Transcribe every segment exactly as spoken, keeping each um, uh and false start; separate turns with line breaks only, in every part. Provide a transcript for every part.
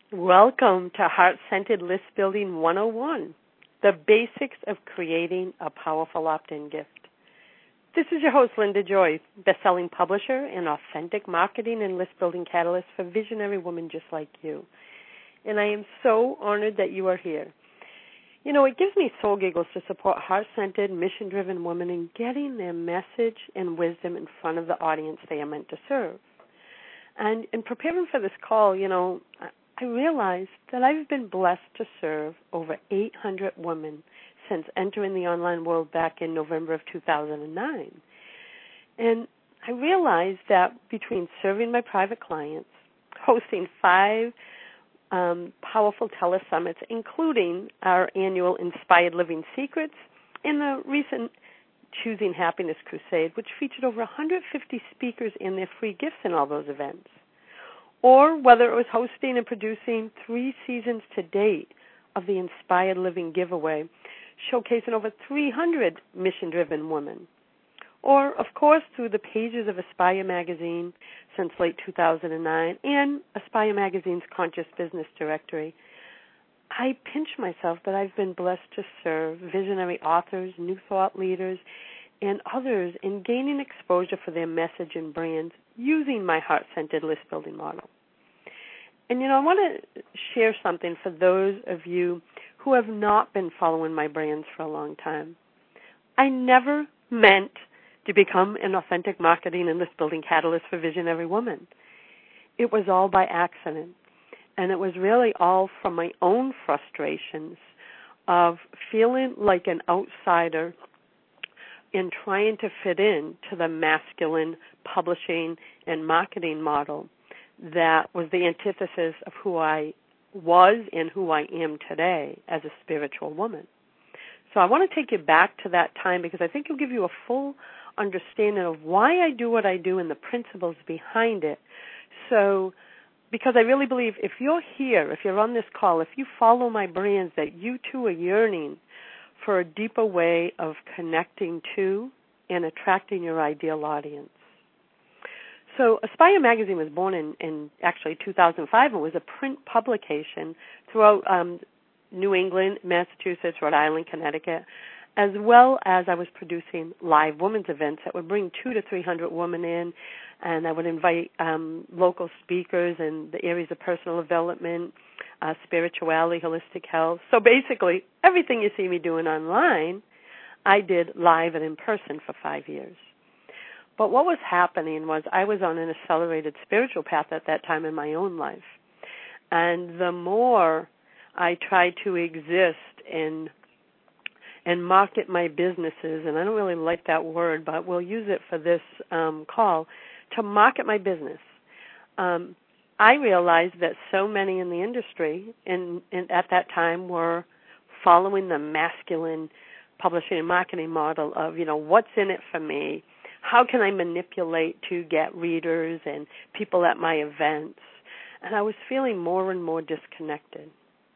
Welcome to Heart-Centered List Building one oh one, the basics of creating a powerful opt-in gift. This is your host, Linda Joy, best-selling publisher and authentic marketing and list-building catalyst for visionary women just like you. And I am so honored that you are here. You know, it gives me soul giggles to support heart-centered, mission-driven women in getting their message and wisdom in front of the audience they are meant to serve. And in preparing for this call, you know, I realized that I've been blessed to serve over eight hundred women since entering the online world back in November of two thousand nine. And I realized that between serving my private clients, hosting five um, powerful telesummits, including our annual Inspired Living Secrets, and the recent Choosing Happiness Crusade, which featured over one hundred fifty speakers and their free gifts in all those events, or whether it was hosting and producing three seasons to date of the Inspired Living Giveaway, showcasing over three hundred mission-driven women, or, of course, through the pages of Aspire Magazine since late two thousand nine and Aspire Magazine's Conscious Business Directory, I pinch myself that I've been blessed to serve visionary authors, new thought leaders, and others in gaining exposure for their message and brands using my heart-centered list-building model. And, you know, I want to share something for those of you who have not been following my brands for a long time. I never meant to become an authentic marketing and list-building catalyst for visionary women. It was all by accident, and it was really all from my own frustrations of feeling like an outsider in trying to fit in to the masculine publishing and marketing model that was the antithesis of who I was and who I am today as a spiritual woman. So I want to take you back to that time because I think it'll give you a full understanding of why I do what I do and the principles behind it. So, because I really believe if you're here, if you're on this call, if you follow my brands, that you too are yearning for a deeper way of connecting to and attracting your ideal audience. So Aspire Magazine was born in, in actually two thousand five and was a print publication throughout um, New England, Massachusetts, Rhode Island, Connecticut, as well as I was producing live women's events that would bring two to three hundred women in, and I would invite um, local speakers in the areas of personal development, uh, spirituality, holistic health. So basically, everything you see me doing online, I did live and in person for five years. But what was happening was I was on an accelerated spiritual path at that time in my own life. And the more I tried to exist in and market my businesses, and I don't really like that word, but we'll use it for this um, call, to market my business, um, I realized that so many in the industry in, in, at that time were following the masculine publishing and marketing model of, you know, what's in it for me? How can I manipulate to get readers and people at my events? And I was feeling more and more disconnected.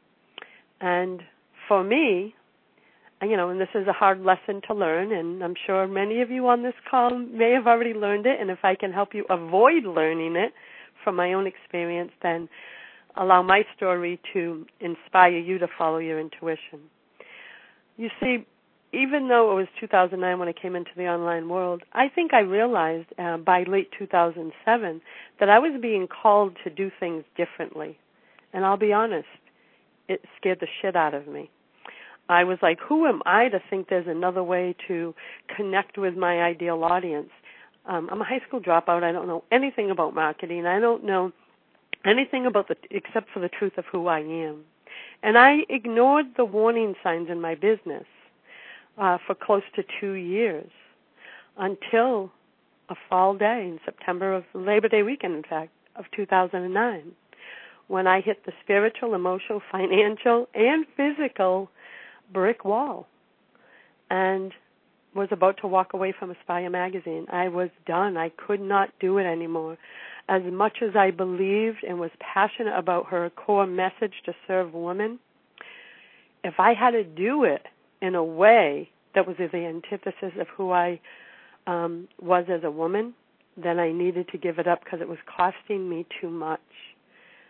And for me, you know, and this is a hard lesson to learn, and I'm sure many of you on this call may have already learned it, and if I can help you avoid learning it from my own experience, then allow my story to inspire you to follow your intuition. You see, even though it was two thousand nine when I came into the online world, I think I realized uh, by late two thousand seven that I was being called to do things differently. And I'll be honest, it scared the shit out of me. I was like, who am I to think there's another way to connect with my ideal audience? Um, I'm a high school dropout. I don't know anything about marketing. I don't know anything about the except for the truth of who I am. And I ignored the warning signs in my business uh, for close to two years until a fall day in September of Labor Day weekend, in fact, of two thousand nine, when I hit the spiritual, emotional, financial, and physical brick wall and was about to walk away from Aspire Magazine. I was done. I could not do it anymore. As much as I believed and was passionate about her core message to serve women, if I had to do it in a way that was the antithesis of who I um, was as a woman, then I needed to give it up because it was costing me too much.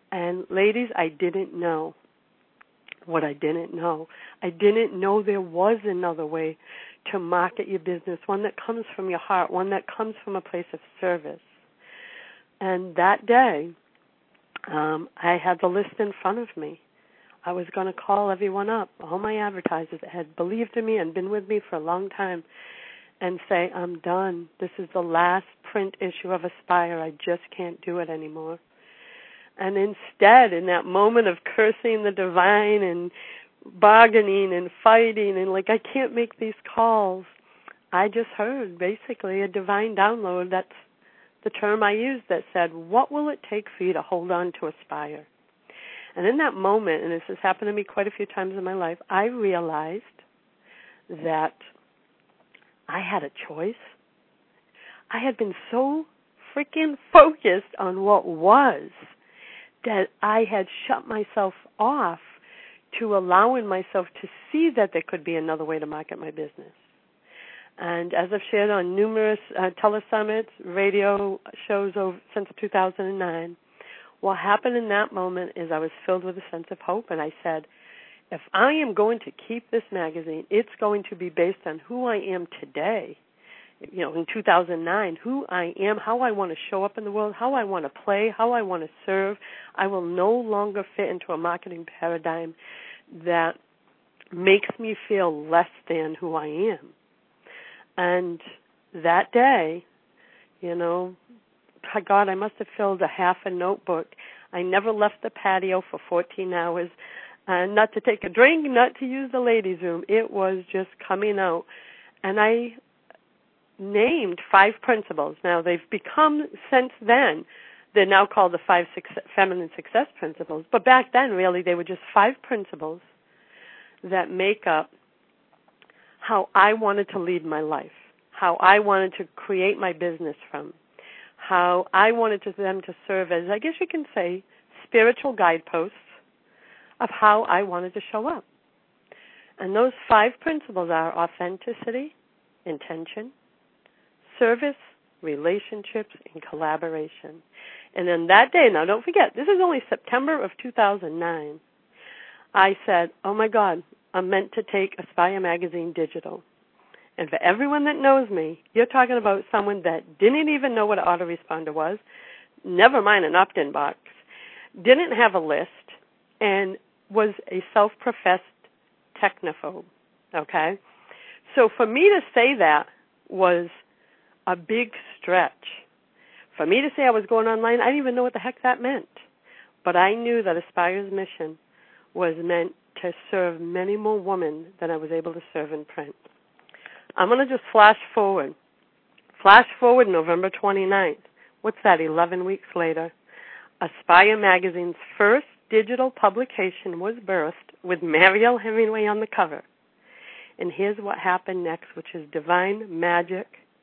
And ladies, I didn't know what I didn't know. I didn't know there was another way to market your business, one that comes from your heart, one that comes from a place of service. And that day, um, I had the list in front of me. I was going to call everyone up, all my advertisers that had believed in me and been with me for a long time, and say, I'm done. This is the last print issue of Aspire. I just can't do it anymore. And instead, in that moment of cursing the divine and bargaining and fighting and like, I can't make these calls, I just heard basically a divine download. That's the term I used, that said, what will it take for you to hold on to Aspire? And in that moment, and this has happened to me quite a few times in my life, I realized that I had a choice. I had been so freaking focused on what was that I had shut myself off to allowing myself to see that there could be another way to market my business. And as I've shared on numerous uh, telesummits, radio shows over, since two thousand nine, what happened in that moment is I was filled with a sense of hope, and I said, if I am going to keep this magazine, it's going to be based on who I am today, you know, in two thousand nine, who I am, how I want to show up in the world, how I want to play, how I want to serve. I will no longer fit into a marketing paradigm that makes me feel less than who I am. And that day, you know, God, I must have filled a half a notebook. I never left the patio for fourteen hours, uh, not to take a drink, not to use the ladies' room. It was just coming out. And I named five principles. Now, they've become, since then, they're now called the five success, feminine success principles. But back then, really, they were just five principles that make up how I wanted to lead my life, how I wanted to create my business from, how I wanted to, them to serve as, I guess you can say, spiritual guideposts of how I wanted to show up. And those five principles are authenticity, intention, service, relationships, and collaboration. And then that day, now don't forget, this is only September of two thousand nine, I said, oh my God, I'm meant to take Aspire Magazine digital. And for everyone that knows me, you're talking about someone that didn't even know what an autoresponder was, never mind an opt-in box, didn't have a list, and was a self-professed technophobe, okay? So for me to say that was a big stretch. For me to say I was going online, I didn't even know what the heck that meant. But I knew that Aspire's mission was meant to serve many more women than I was able to serve in print. I'm going to just flash forward. Flash forward November twenty-ninth. What's that, eleven weeks later? Aspire Magazine's first digital publication was birthed with Mariel Hemingway on the cover. And here's what happened next, which is divine magic.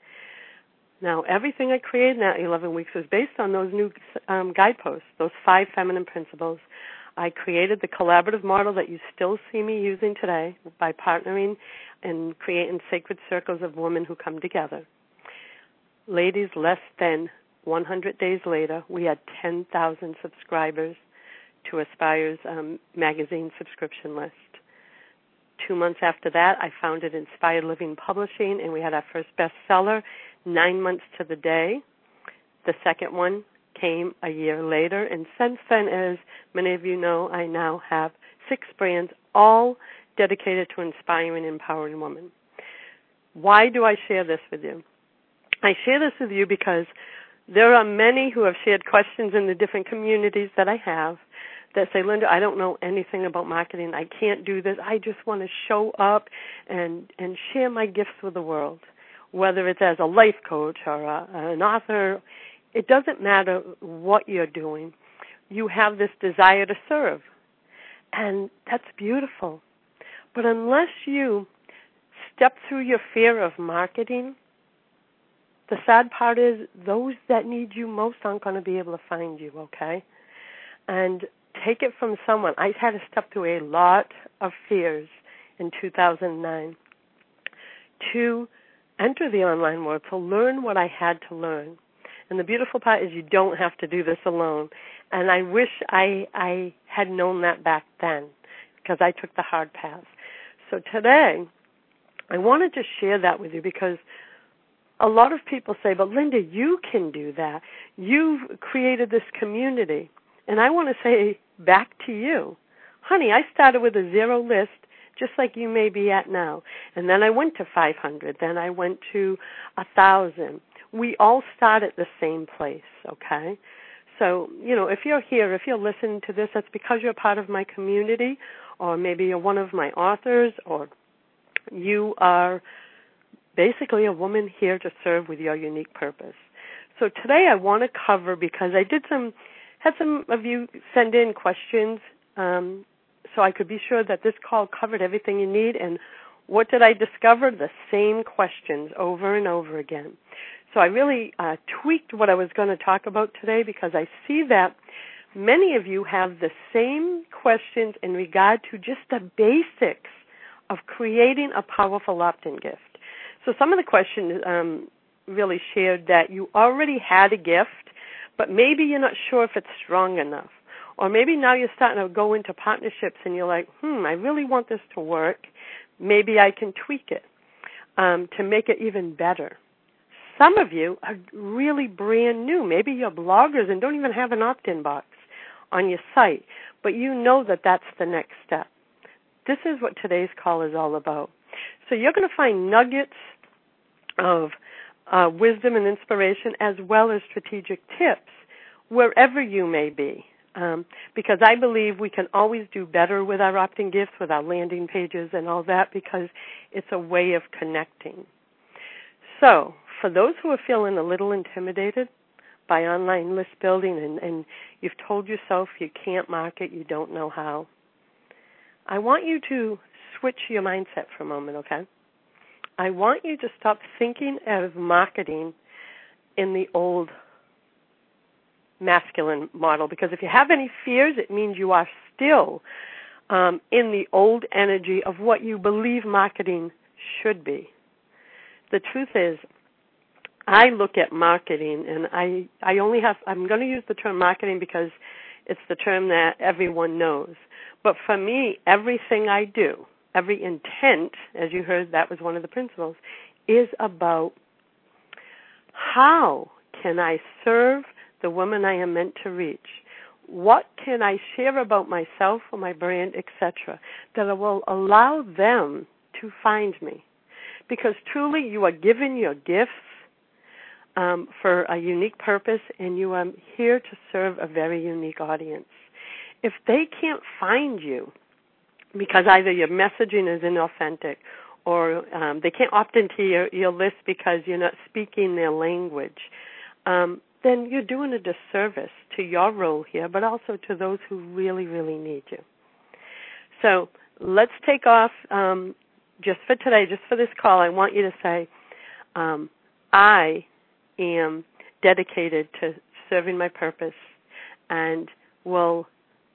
Now, everything I created in that eleven weeks was based on those new um, guideposts, those five feminine principles. I created the collaborative model that you still see me using today by partnering and creating sacred circles of women who come together. Ladies, less than one hundred days later, we had ten thousand subscribers to Aspire's um, magazine subscription list. Two months after that, I founded Inspired Living Publishing, and we had our first bestseller nine months to the day. The second one came a year later, and since then, as many of you know, I now have six brands, all dedicated to inspiring and empowering women. Why do I share this with you? I share this with you because there are many who have shared questions in the different communities that I have that say, Linda, I don't know anything about marketing. I can't do this. I just want to show up and, and share my gifts with the world, whether it's as a life coach or a, an author. It doesn't matter what you're doing. You have this desire to serve, and that's beautiful. But unless you step through your fear of marketing, the sad part is those that need you most aren't going to be able to find you, okay? And take it from someone. I had to step through a lot of fears in two thousand nine to enter the online world, to learn what I had to learn. And the beautiful part is you don't have to do this alone. And I wish I I had known that back then, because I took the hard path. So today, I wanted to share that with you because a lot of people say, but Linda, you can do that. You've created this community. And I want to say back to you, honey, I started with a zero list, just like you may be at now. And then I went to five hundred. Then I went to one thousand. We all start at the same place, okay? So, you know, if you're here, if you're listening to this, that's because you're part of my community, or maybe you're one of my authors, or you are basically a woman here to serve with your unique purpose. So today I want to cover, because I did some, had some of you send in questions, um, so I could be sure that this call covered everything you need. And what did I discover? The same questions over and over again. So I really uh, tweaked what I was going to talk about today, because I see that many of you have the same questions in regard to just the basics of creating a powerful opt-in gift. So some of the questions um, really shared that you already had a gift, but maybe you're not sure if it's strong enough. Or maybe now you're starting to go into partnerships and you're like, hmm, I really want this to work. Maybe I can tweak it um, to make it even better. Some of you are really brand new. Maybe you're bloggers and don't even have an opt-in box on your site, but you know that that's the next step. This is what today's call is all about. So you're going to find nuggets of uh, wisdom and inspiration, as well as strategic tips wherever you may be, um, because I believe we can always do better with our opt-in gifts, with our landing pages and all that, because it's a way of connecting. So for those who are feeling a little intimidated by online list building, and, and you've told yourself you can't market, you don't know how, I want you to switch your mindset for a moment, okay? I want you to stop thinking of marketing in the old masculine model, because if you have any fears, it means you are still um, in the old energy of what you believe marketing should be. The truth is, I look at marketing, and I, I only have, I'm going to use the term marketing because it's the term that everyone knows. But for me, everything I do, every intent, as you heard, that was one of the principles, is about how can I serve the woman I am meant to reach? What can I share about myself or my brand, et cetera, that will allow them to find me? Because truly, you are given your gifts um, for a unique purpose, and you are here to serve a very unique audience. If they can't find you because either your messaging is inauthentic, or um, they can't opt into your, your list because you're not speaking their language, um, then you're doing a disservice to your role here, but also to those who really, really need you. So let's take off um, just for today, just for this call. I want you to say, um, I am dedicated to serving my purpose, and will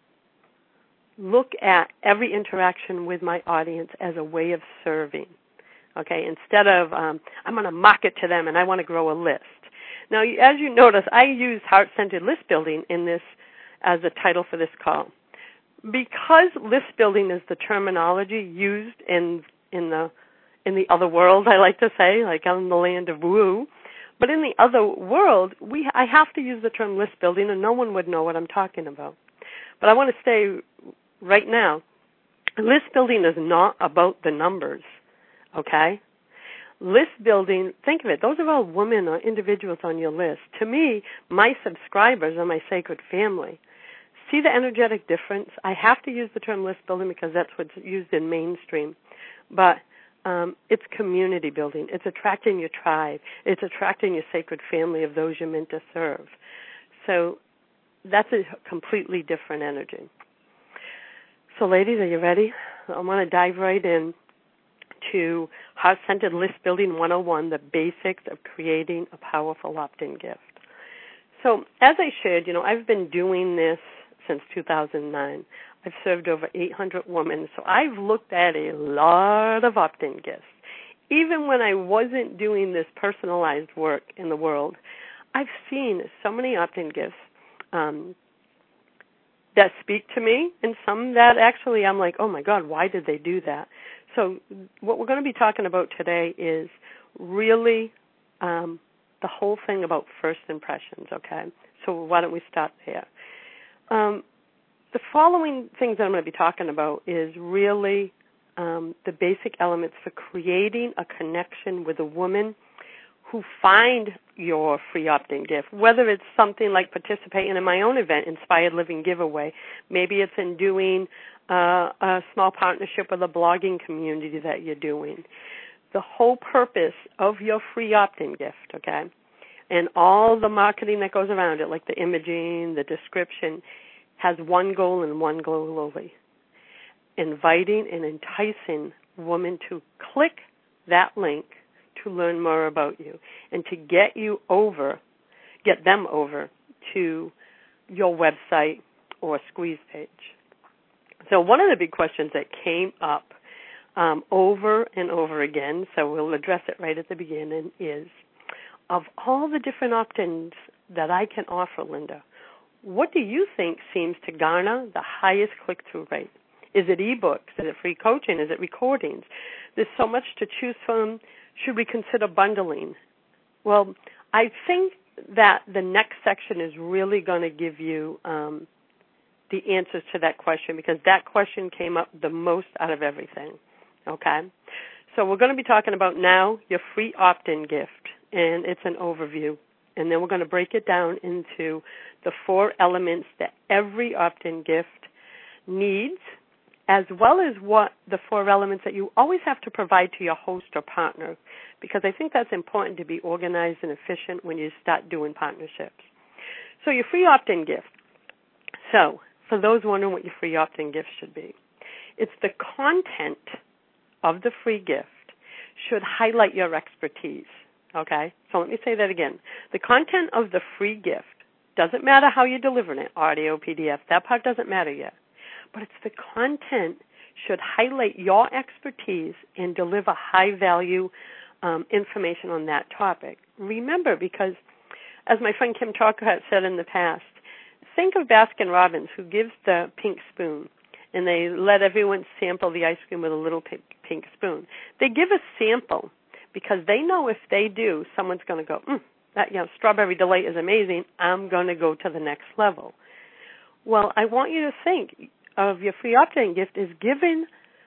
look at every interaction with my audience as a way of serving, okay, instead of um, I'm going to market to them and I want to grow a list. Now, as you notice, I use heart-centered list building in this as a title for this call, because list building is the terminology used in in the in the other world, I like to say, like in the land of woo. But in the other world, we I have to use the term list building, and no one would know what I'm talking about. But I want to say right now, list building is not about the numbers, okay? List building, think of it, those are all women or individuals on your list. To me, my subscribers are my sacred family. See the energetic difference? I have to use the term list building because that's what's used in mainstream. But um, it's community building. It's attracting your tribe. It's attracting your sacred family of those you're meant to serve. So that's a completely different energy. So ladies, are you ready? I want to dive right in to Heart-Centered List Building one oh one, the basics of creating a powerful opt-in gift. So as I shared, you know, I've been doing this since two thousand nine. I've served over eight hundred women, so I've looked at a lot of opt-in gifts. Even when I wasn't doing this personalized work in the world, I've seen so many opt-in gifts um, that speak to me and some that actually I'm like, oh, my God, why did they do that? So what we're going to be talking about today is really um, the whole thing about first impressions, okay? So why don't we start there? Um, the following things that I'm going to be talking about is really um, the basic elements for creating a connection with a woman who find your free opt-in gift, whether it's something like participating in my own event, Inspired Living Giveaway. Maybe it's in doing uh, a small partnership with a blogging community that you're doing. The whole purpose of your free opt-in gift, okay, and all the marketing that goes around it, like the imaging, the description, has one goal and one goal only: inviting and enticing women to click that link to learn more about you and to get you over, get them over to your website or squeeze page. So one of the big questions that came up um, over and over again, so we'll address it right at the beginning, is of all the different opt-ins that I can offer, Linda, what do you think seems to garner the highest click-through rate? Is it ebooks? Is it free coaching? Is it recordings? There's so much to choose from. Should we consider bundling? Well, I think that the next section is really going to give you um, the answers to that question, because that question came up the most out of everything, okay? So we're going to be talking about now your free opt-in gift, and it's an overview. And then we're going to break it down into the four elements that every opt-in gift needs, as well as what the four elements that you always have to provide to your host or partner, because I think that's important to be organized and efficient when you start doing partnerships. So your free opt-in gift. So for those wondering what your free opt-in gift should be, it's the content of the free gift should highlight your expertise, okay? So let me say that again. The content of the free gift, doesn't matter how you're delivering it, audio, P D F, that part doesn't matter yet. But it's the content should highlight your expertise and deliver high-value um, information on that topic. Remember, because as my friend Kim Chalker has said in the past, think of Baskin-Robbins, who gives the pink spoon, and they let everyone sample the ice cream with a little pink, pink spoon. They give a sample because they know if they do, someone's going to go, mm, that, you know, Strawberry Delight is amazing. I'm going to go to the next level. Well, I want you to think of your free opt-in gift is giving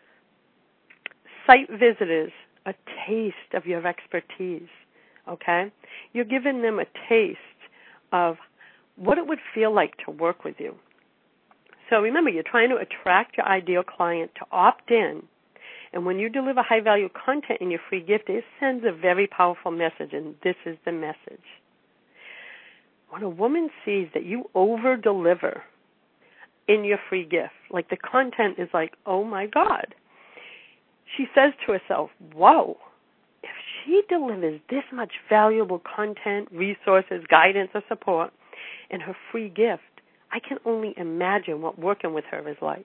site visitors a taste of your expertise, okay? You're giving them a taste of what it would feel like to work with you. So remember, you're trying to attract your ideal client to opt in, and when you deliver high-value content in your free gift, it sends a very powerful message, and this is the message. When a woman sees that you over-deliver in your free gift, like the content is like, oh my God, she says to herself, whoa, if she delivers this much valuable content, resources, guidance, or support in her free gift, I can only imagine what working with her is like.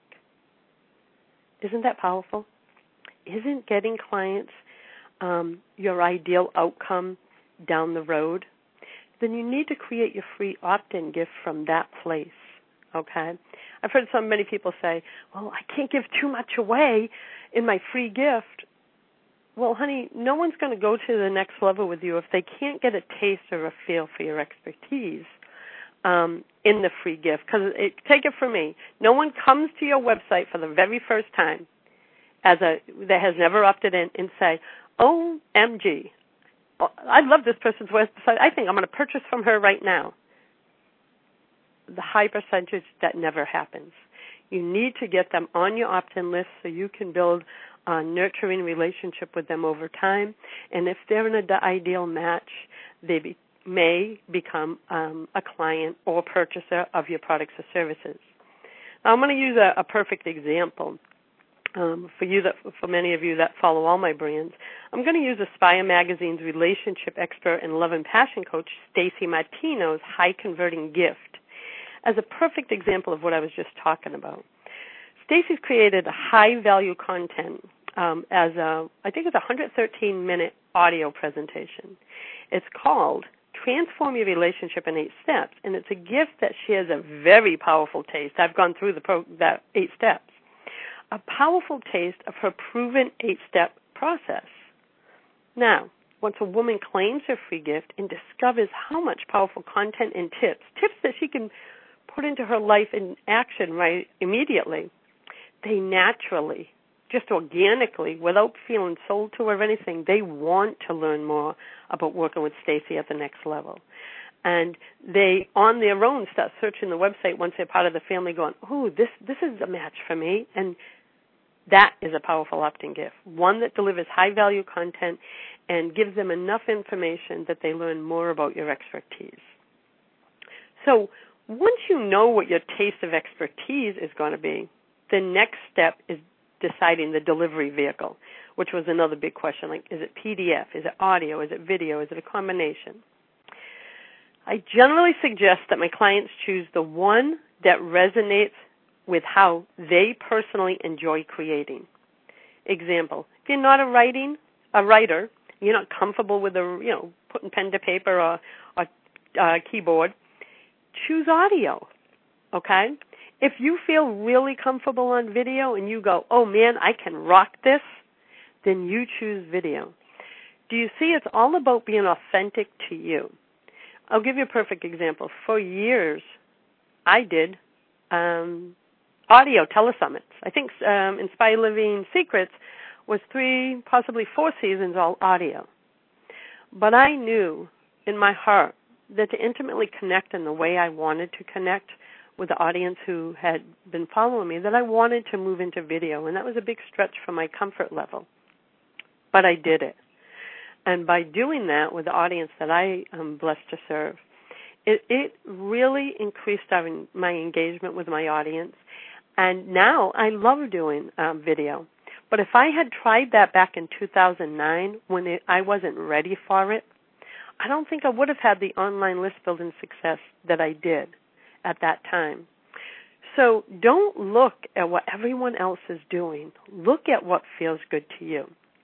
Isn't that powerful? Isn't getting clients um, your ideal outcome down the road? Then you need to create your free opt-in gift from that place. Okay? I've heard so many people say, well, I can't give too much away in my free gift. Well, honey, no one's going to go to the next level with you if they can't get a taste or a feel for your expertise um, in the free gift. Because take it from me, no one comes to your website for the very first time as a that has never opted in and say, O M G, I love this person's website. I think I'm going to purchase from her right now. The high percentage, that never happens. You need to get them on your opt-in list so you can build a nurturing relationship with them over time. And if they're in an ideal match, they be, may become um, a client or purchaser of your products or services. Now, I'm going to use a, a perfect example. Um, for you, that for many of you that follow all my brands, I'm going to use Aspire Magazine's relationship expert and love and passion coach, Stacy Martino's high converting gift as a perfect example of what I was just talking about. Stacy's created a high-value content um, as a, I think it's a one hundred thirteen minute audio presentation. It's called Transform Your Relationship in Eight Steps, and it's a gift that shares a very powerful taste. I've gone through the pro- that eight steps. A powerful taste of her proven eight-step process. Now, once a woman claims her free gift and discovers how much powerful content and tips, tips that she can put into her life in action right immediately, they naturally, just organically, without feeling sold to or anything, they want to learn more about working with Stacey at the next level. And they, on their own, start searching the website once they're part of the family going, oh, this, this is a match for me. And that is a powerful opt-in gift, one that delivers high-value content and gives them enough information that they learn more about your expertise. So once you know what your taste of expertise is going to be, the next step is deciding the delivery vehicle, which was another big question, like is it P D F, is it audio, is it video, is it a combination? I generally suggest that my clients choose the one that resonates with how they personally enjoy creating. Example, if you're not a writing, a writer, you're not comfortable with a, you know, putting pen to paper or, or uh, keyboard, choose audio, okay? If you feel really comfortable on video and you go, oh, man, I can rock this, then you choose video. Do you see it's all about being authentic to you? I'll give you a perfect example. For years, I did um, audio telesummits. I think um, Inspire Living Secrets was three, possibly four seasons all audio. But I knew in my heart that to intimately connect in the way I wanted to connect with the audience who had been following me, that I wanted to move into video, and that was a big stretch for my comfort level. But I did it. And by doing that with the audience that I am blessed to serve, it, it really increased our, my engagement with my audience. And now I love doing um, video. But if I had tried that back in two thousand nine when it, I wasn't ready for it, I don't think I would have had the online list building success that I did at that time. So don't look at what everyone else is doing. Look at what feels good to you.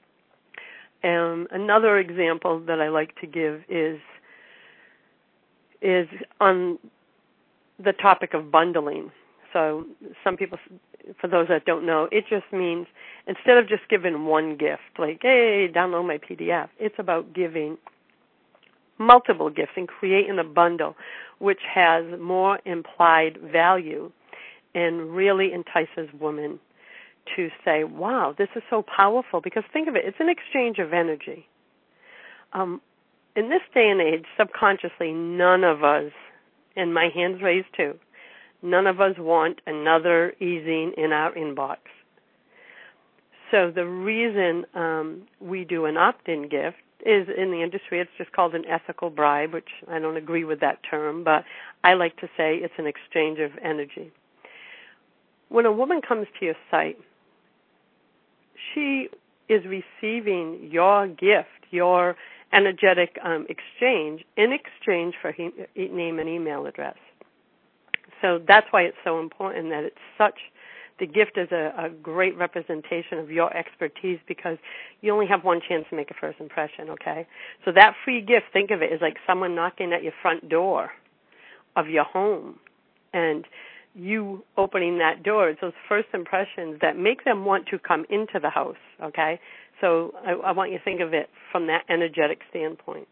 Um, another example that I like to give is is on the topic of bundling. So some people, for those that don't know, it just means instead of just giving one gift, like, hey, download my P D F, it's about giving multiple gifts and creating a bundle which has more implied value and really entices women to say, wow, this is so powerful. Because think of it, it's an exchange of energy. Um, in this day and age, subconsciously, none of us, and my hand's raised too, none of us want another e-zine in our inbox. So the reason um, we do an opt-in gift is in the industry, it's just called an ethical bribe, which I don't agree with that term, but I like to say it's an exchange of energy. When a woman comes to your site, she is receiving your gift, your energetic um, exchange, in exchange for he- name and email address. So that's why it's so important that it's such, the gift is a, a great representation of your expertise because you only have one chance to make a first impression, okay? So that free gift, think of it, is like someone knocking at your front door of your home and you opening that door. It's those first impressions that make them want to come into the house, okay? So I, I want you to think of it from that energetic standpoint.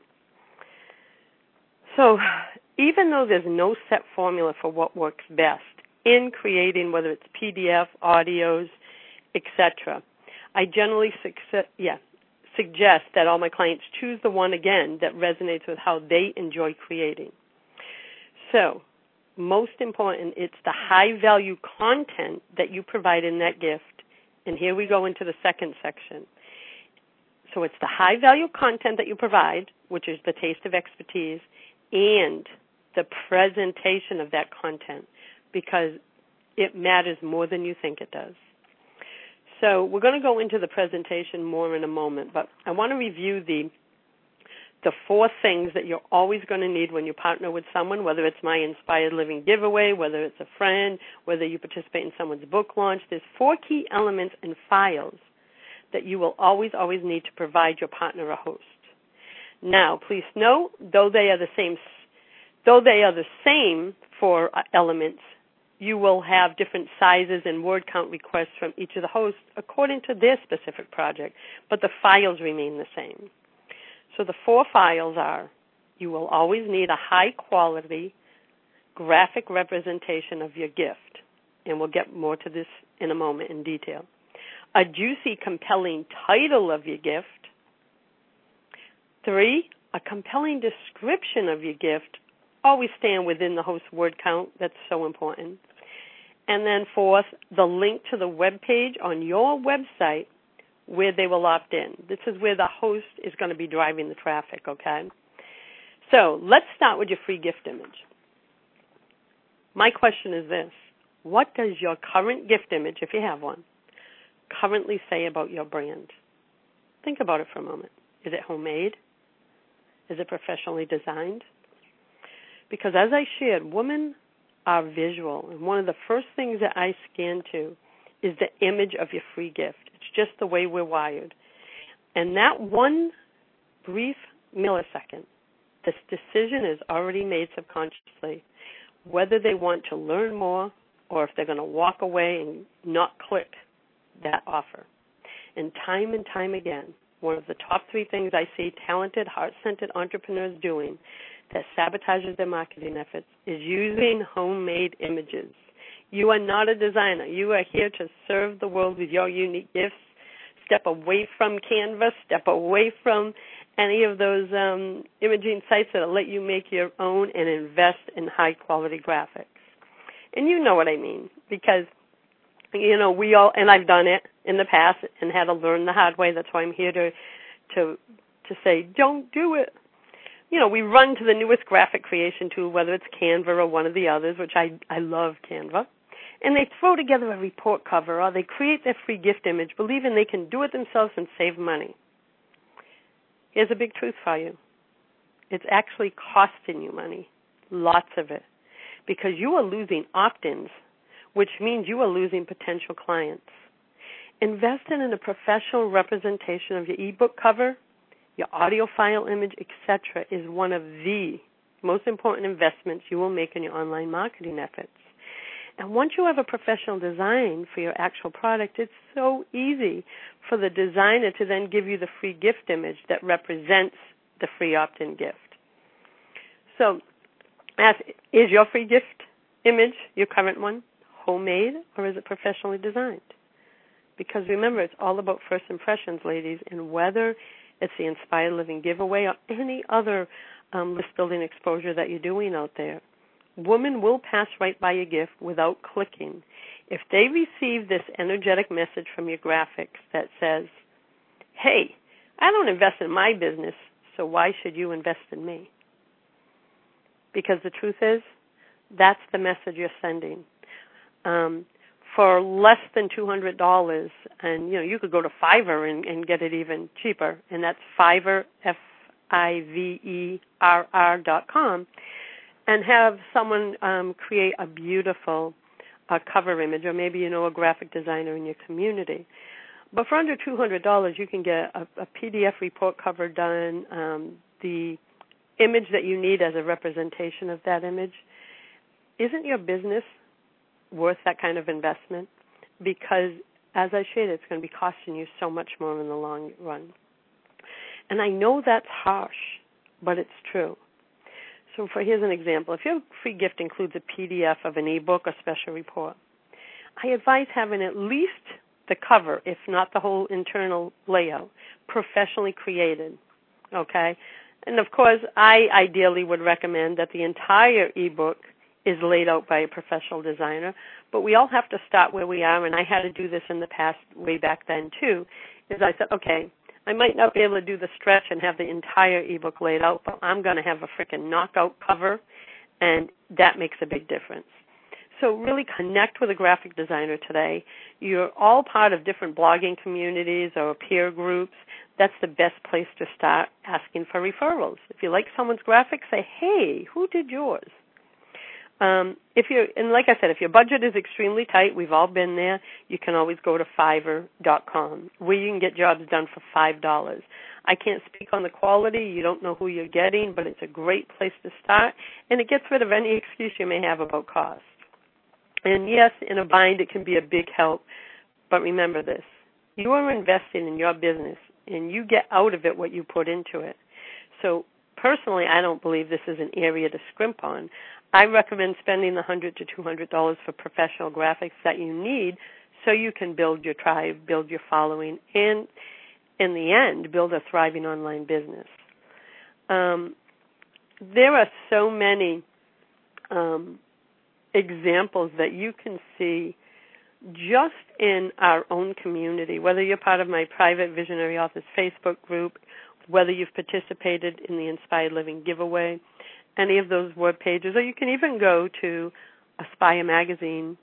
So even though there's no set formula for what works best in creating, whether it's P D F, audios, et cetera, I generally success, yeah, suggest that all my clients choose the one, again, that resonates with how they enjoy creating. So most important, it's the high-value content that you provide in that gift. And here we go into the second section. So it's the high-value content that you provide, which is the taste of expertise, and the presentation of that content, because it matters more than you think it does. So we're going to go into the presentation more in a moment, but I want to review the the four things that you're always going to need when you partner with someone, whether it's my Inspired Living giveaway, whether it's a friend, whether you participate in someone's book launch. There's four key elements and files that you will always, always need to provide your partner a host. Now, please note, though they are the same, though they are the same for elements, you will have different sizes and word count requests from each of the hosts according to their specific project, but the files remain the same. So the four files are, you will always need a high-quality graphic representation of your gift, and we'll get more to this in a moment in detail. A juicy, compelling title of your gift. Three, a compelling description of your gift, always staying within the host word count. That's so important. And then fourth, the link to the web page on your website where they will opt in. This is where the host is going to be driving the traffic, okay? So let's start with your free gift image. My question is this: what does your current gift image, if you have one, currently say about your brand? Think about it for a moment. Is it homemade? Is it professionally designed? Because as I shared, women are visual, and one of the first things that I scan to is the image of your free gift. It's just the way we're wired. And that one brief millisecond, this decision is already made subconsciously, whether they want to learn more or if they're going to walk away and not click that offer. And time and time again, one of the top three things I see talented, heart-centered entrepreneurs doing that sabotages their marketing efforts is using homemade images. You are not a designer. You are here to serve the world with your unique gifts. Step away from Canva. Step away from any of those um, imaging sites that will let you make your own and invest in high-quality graphics. And you know what I mean, because, you know, we all, and I've done it in the past and had to learn the hard way. That's why I'm here to to to say, don't do it. You know, we run to the newest graphic creation tool, whether it's Canva or one of the others, which I, I love Canva, and they throw together a report cover or they create their free gift image, believing they can do it themselves and save money. Here's a big truth for you. It's actually costing you money, lots of it, because you are losing opt-ins, which means you are losing potential clients. Investing in a professional representation of your ebook cover, your audio file image, et cetera, is one of the most important investments you will make in your online marketing efforts. And once you have a professional design for your actual product, it's so easy for the designer to then give you the free gift image that represents the free opt-in gift. So, ask, is your free gift image, your current one, homemade or is it professionally designed? Because remember, it's all about first impressions, ladies, and whether it's the Inspired Living giveaway or any other um, list-building exposure that you're doing out there. Women will pass right by your gift without clicking if they receive this energetic message from your graphics that says, hey, I don't invest in my business, so why should you invest in me? Because the truth is, that's the message you're sending. Um, for less than two hundred dollars, and you know, you could go to Fiverr and, and get it even cheaper, and that's Fiverr, F I V E R R dot com, and have someone um, create a beautiful uh, cover image, or maybe you know a graphic designer in your community. But for under two hundred dollars, you can get a, a P D F report cover done, um, the image that you need as a representation of that image. Isn't your business worth that kind of investment? Because, as I shared, it's going to be costing you so much more in the long run. And I know that's harsh, but it's true. So for here's an example. If your free gift includes a P D F of an ebook or special report, I advise having at least the cover, if not the whole internal layout, professionally created, okay? And, of course, I ideally would recommend that the entire ebook is laid out by a professional designer, but we all have to start where we are, and I had to do this in the past way back then, too, is I said, okay, I might not be able to do the stretch and have the entire ebook laid out, but I'm going to have a freaking knockout cover, and that makes a big difference. So really connect with a graphic designer today. You're all part of different blogging communities or peer groups. That's the best place to start asking for referrals. If you like someone's graphics, say, hey, who did yours? Um, if you and like I said, if your budget is extremely tight, we've all been there. You can always go to Fiverr dot com, where you can get jobs done for five dollars. I can't speak on the quality. You don't know who you're getting, but it's a great place to start, and it gets rid of any excuse you may have about cost. And yes, in a bind, it can be a big help, but remember this. You are investing in your business, and you get out of it what you put into it. So personally, I don't believe this is an area to scrimp on. I recommend spending the one hundred to two hundred dollars for professional graphics that you need so you can build your tribe, build your following, and in the end, build a thriving online business. Um, there are so many um, examples that you can see just in our own community, whether you're part of my private Visionary Authors Facebook group, whether you've participated in the Inspired Living giveaway, any of those web pages, or you can even go to Aspire Magazine.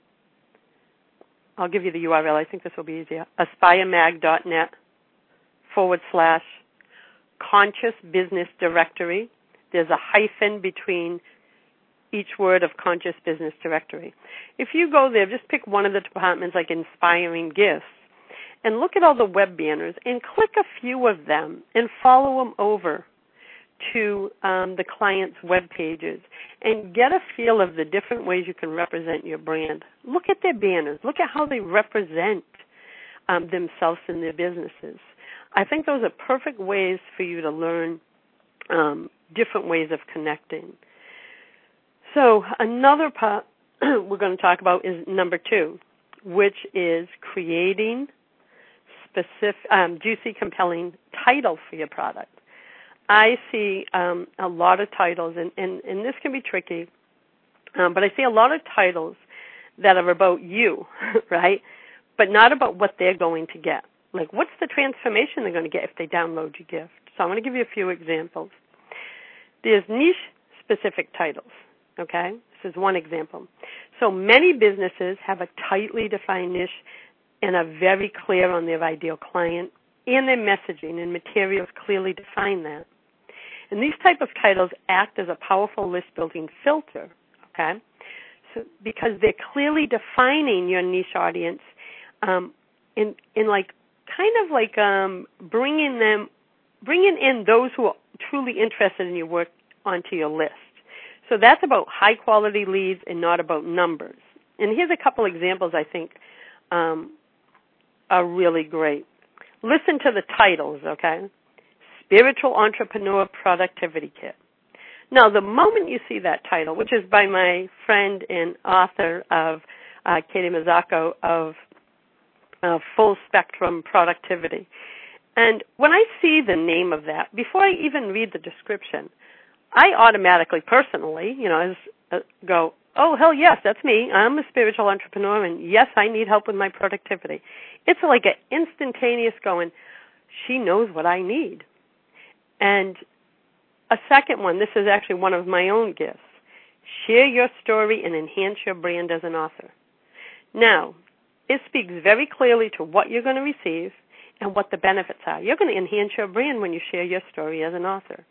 I'll give you the U R L. I think this will be easier. aspiremag.net forward slash conscious business directory. There's a hyphen between each word of conscious business directory. If you go there, just pick one of the departments like inspiring gifts and look at all the web banners and click a few of them and follow them over to um, the client's web pages and get a feel of the different ways you can represent your brand. Look at their banners. Look at how they represent um, themselves and their businesses. I think those are perfect ways for you to learn um, different ways of connecting. So another part we're going to talk about is number two, which is creating specific, um, juicy, compelling title for your product. I see um, a lot of titles, and, and, and this can be tricky, um, but I see a lot of titles that are about you, right, but not about what they're going to get. Like, what's the transformation they're going to get if they download your gift? So I'm going to give you a few examples. There's niche-specific titles, okay? This is one example. So many businesses have a tightly defined niche and are very clear on their ideal client, and their messaging and materials clearly define that. And these type of titles act as a powerful list-building filter, okay? So because they're clearly defining your niche audience um, in, in like kind of like um, bringing them, bringing in those who are truly interested in your work onto your list. So that's about high-quality leads and not about numbers. And here's a couple examples I think um, are really great. Listen to the titles, okay? Spiritual Entrepreneur Productivity Kit. Now, the moment you see that title, which is by my friend and author of uh, Katie Mazzocco of uh, Full Spectrum Productivity, and when I see the name of that, before I even read the description, I automatically, personally, you know, uh, go, oh, hell yes, that's me. I'm a spiritual entrepreneur, and yes, I need help with my productivity. It's like an instantaneous going, she knows what I need. And a second one, this is actually one of my own gifts. Share your story and enhance your brand as an author. Now, it speaks very clearly to what you're going to receive and what the benefits are. You're going to enhance your brand when you share your story as an author.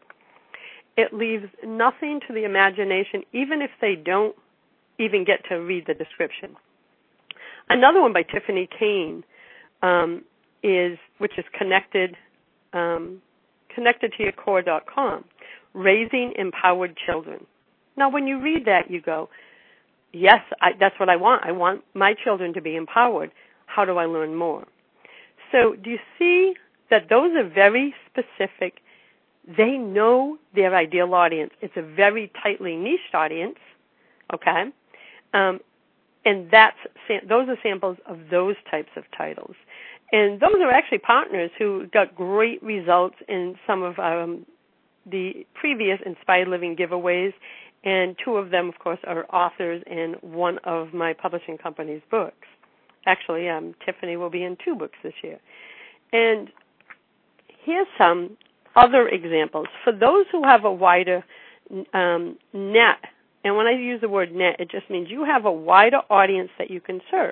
It leaves nothing to the imagination, even if they don't even get to read the description. Another one by Tiffany Kane um, is, which is connected, um, connected to your core dot com, Raising Empowered Children. Now, when you read that, you go, yes, I, that's what I want. I want my children to be empowered. How do I learn more? So do you see that those are very specific? They know their ideal audience. It's a very tightly niched audience, okay? Um, and that's those are samples of those types of titles. And those are actually partners who got great results in some of um, the previous Inspired Living giveaways, and two of them, of course, are authors in one of my publishing company's books. Actually, um, Tiffany will be in two books this year. And here's some other examples. For those who have a wider um, net, and when I use the word net, it just means you have a wider audience that you can serve.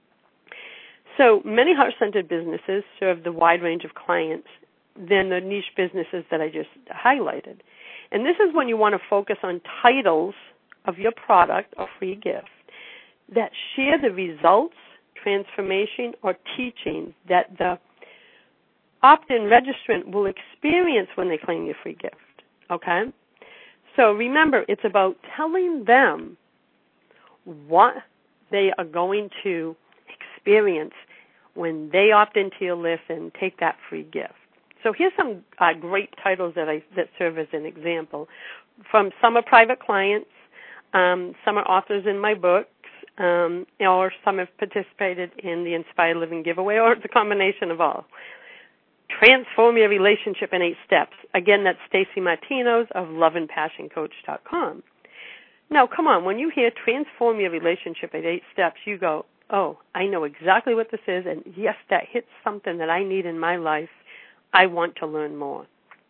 So many heart-centered businesses serve the wide range of clients than the niche businesses that I just highlighted. And this is when you want to focus on titles of your product or free gift that share the results, transformation, or teachings that the opt-in registrant will experience when they claim your free gift, okay? So remember, it's about telling them what they are going to experience when they opt into your list and take that free gift. So here's some uh, great titles that I that serve as an example. From some are private clients, um, some are authors in my books, um, or some have participated in the Inspired Living giveaway, or it's a combination of all. Transform Your Relationship in Eight Steps. Again, that's Stacey Martinez of love and passion coach dot com. Now, come on, when you hear Transform Your Relationship in Eight Steps, you go, oh, I know exactly what this is, and yes, that hits something that I need in my life. I want to learn more.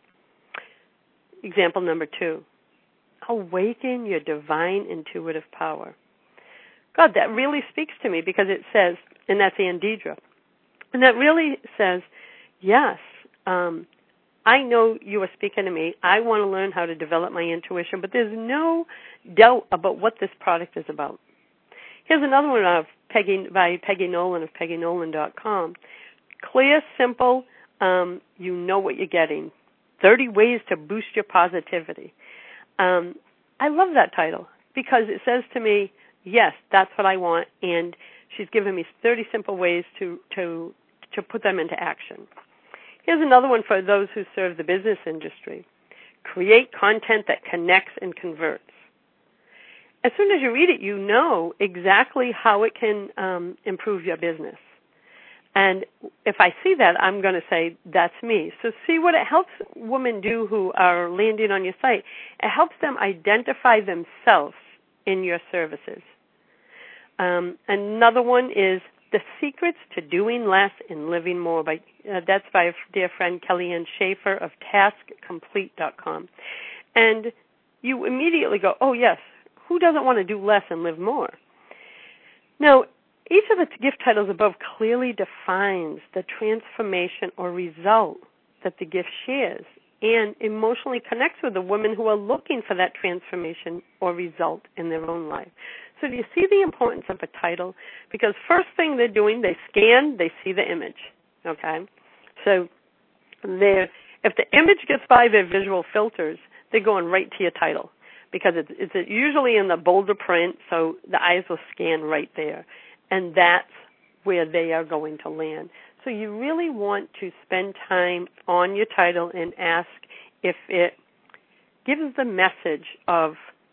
Example number two, awaken your divine intuitive power. God, that really speaks to me because it says, and that's Ann Deidre, and that really says, yes, um, I know you are speaking to me. I want to learn how to develop my intuition, but there's no doubt about what this product is about. Here's another one of Peggy, by Peggy Nolan of Peggy Nolan dot com. Clear, simple, um, you know what you're getting. thirty ways to boost your positivity. Um, I love that title because it says to me, yes, that's what I want, and she's given me thirty simple ways to, to, to put them into action. Here's another one for those who serve the business industry. Create content that connects and converts. As soon as you read it, you know exactly how it can um, improve your business. And if I see that, I'm going to say, that's me. So see what it helps women do who are landing on your site. It helps them identify themselves in your services. Um, another one is The Secrets to Doing Less and Living More. By, uh, that's by a dear friend Kellyanne Schaefer of task complete dot com. And you immediately go, oh, yes, who doesn't want to do less and live more? Now, each of the gift titles above clearly defines the transformation or result that the gift shares and emotionally connects with the women who are looking for that transformation or result in their own life. So do you see the importance of a title? Because first thing they're doing, they scan, they see the image, okay? So they're, if the image gets by their visual filters, they're going right to your title because it's, it's usually in the bolder print, so the eyes will scan right there. And that's where they are going to land. So you really want to spend time on your title and ask if it gives the message of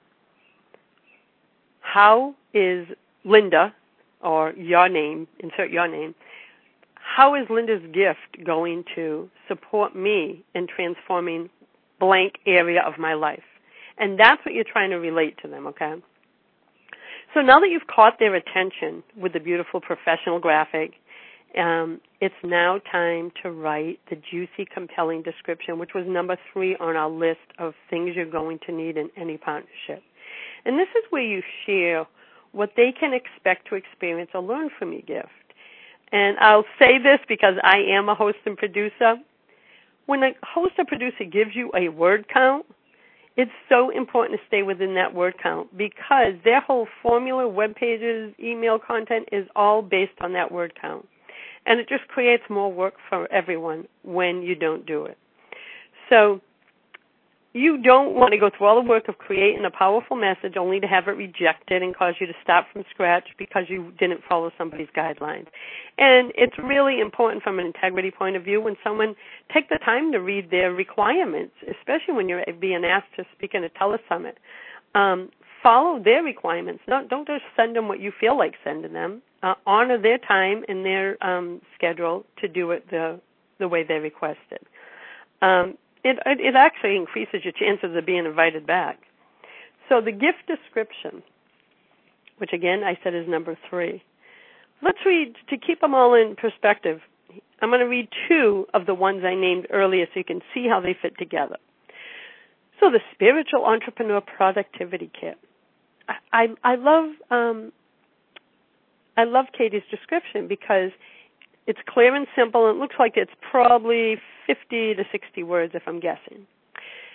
how is Linda, or your name, insert your name, how is Linda's gift going to support me in transforming blank area of my life? And that's what you're trying to relate to them, okay? So now that you've caught their attention with the beautiful professional graphic, um, it's now time to write the juicy, compelling description, which was number three on our list of things you're going to need in any partnership. And this is where you share what they can expect to experience or learn from your gift. And I'll say this because I am a host and producer. When a host or producer gives you a word count, it's so important to stay within that word count because their whole formula, web pages, email content is all based on that word count. And it just creates more work for everyone when you don't do it. So you don't want to go through all the work of creating a powerful message only to have it rejected and cause you to start from scratch because you didn't follow somebody's guidelines. And it's really important from an integrity point of view when someone take the time to read their requirements, especially when you're being asked to speak in a telesummit. Um, follow their requirements. Don't, don't just send them what you feel like sending them. Uh, honor their time and their um, schedule to do it the, the way they requested. Um, It, it actually increases your chances of being invited back. So the gift description, which again I said is number three. Let's read, to keep them all in perspective, I'm going to read two of the ones I named earlier so you can see how they fit together. So the Spiritual Entrepreneur Productivity Kit. I, I, I love um, I love Katie's description because it's clear and simple, and it looks like it's probably fifty to sixty words if I'm guessing.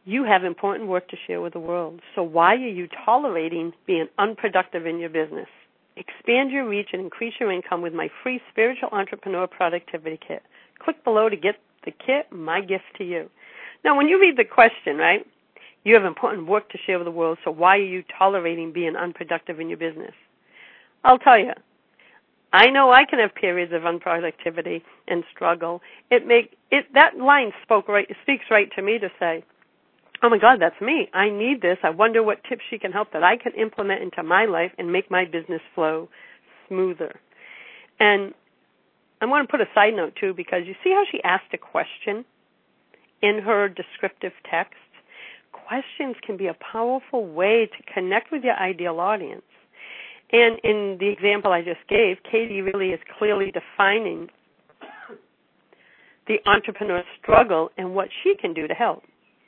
You have important work to share with the world. So why are you tolerating being unproductive in your business? Expand your reach and increase your income with my free Spiritual Entrepreneur Productivity Kit. Click below to get the kit, my gift to you. Now, when you read the question, right, you have important work to share with the world, so why are you tolerating being unproductive in your business? I'll tell you, I know I can have periods of unproductivity and struggle. It make it that line spoke right speaks right to me to say, oh, my God, that's me. I need this. I wonder what tips she can help that I can implement into my life and make my business flow smoother. And I want to put a side note, too, because you see how she asked a question in her descriptive text? Questions can be a powerful way to connect with your ideal audience. And in the example I just gave, Katie really is clearly defining the entrepreneur's struggle and what she can do to help.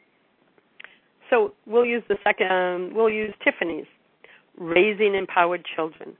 So we'll use the second, um, we'll use Tiffany's, Raising Empowered Children.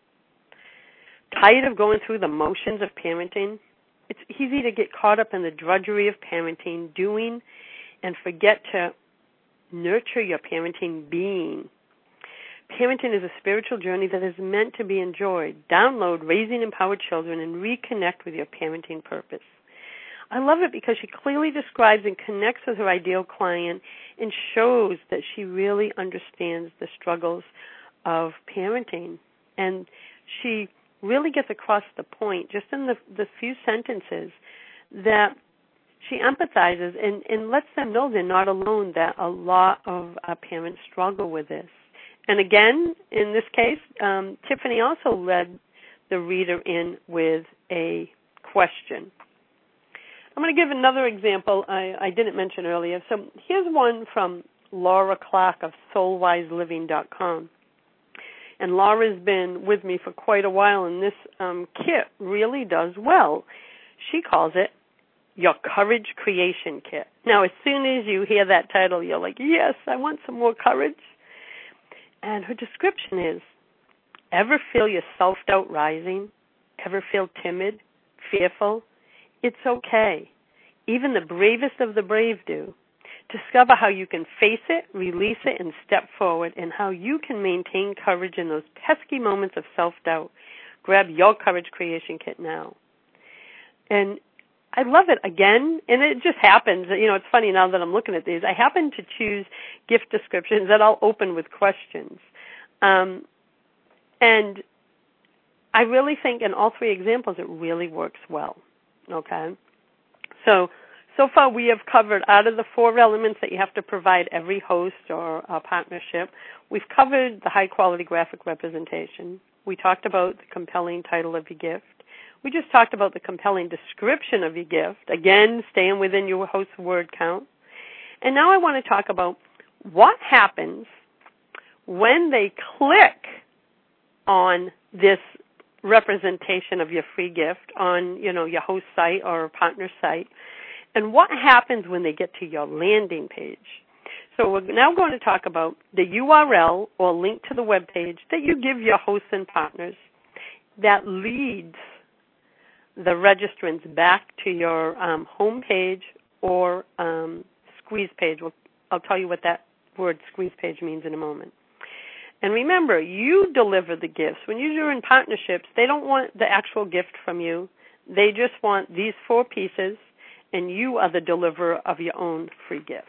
Tired of going through the motions of parenting? It's easy to get caught up in the drudgery of parenting, doing, and forget to nurture your parenting being. Parenting is a spiritual journey that is meant to be enjoyed. Download Raising Empowered Children and reconnect with your parenting purpose. I love it because she clearly describes and connects with her ideal client and shows that she really understands the struggles of parenting. And she really gets across the point, just in the, the few sentences, that she empathizes and, and lets them know they're not alone, that a lot of uh, parents struggle with this. And again, in this case, um, Tiffany also led the reader in with a question. I'm going to give another example I, I didn't mention earlier. So here's one from Laura Clark of soul wise living dot com. And Laura's been with me for quite a while, and this um, kit really does well. She calls it Your Courage Creation Kit. Now, as soon as you hear that title, you're like, yes, I want some more courage. And her description is, ever feel your self-doubt rising? Ever feel timid, fearful? It's okay. Even the bravest of the brave do. Discover how you can face it, release it, and step forward, and how you can maintain courage in those pesky moments of self-doubt. Grab your Courage Creation Kit now. And I love it again, and it just happens. You know, it's funny now that I'm looking at these. I happen to choose gift descriptions that I'll open with questions. Um, and I really think in all three examples it really works well. Okay? So, so far we have covered, out of the four elements that you have to provide every host or a partnership, we've covered the high-quality graphic representation. We talked about the compelling title of your gift. We just talked about the compelling description of your gift, again, staying within your host's word count. And now I want to talk about what happens when they click on this representation of your free gift on, you know, your host site or partner site, and what happens when they get to your landing page. So we're now going to talk about the U R L or link to the web page that you give your hosts and partners that leads the registrants back to your um, home page or um, squeeze page. We'll, I'll tell you what that word squeeze page means in a moment. And remember, you deliver the gifts. When you're in partnerships, they don't want the actual gift from you. They just want these four pieces, and you are the deliverer of your own free gift.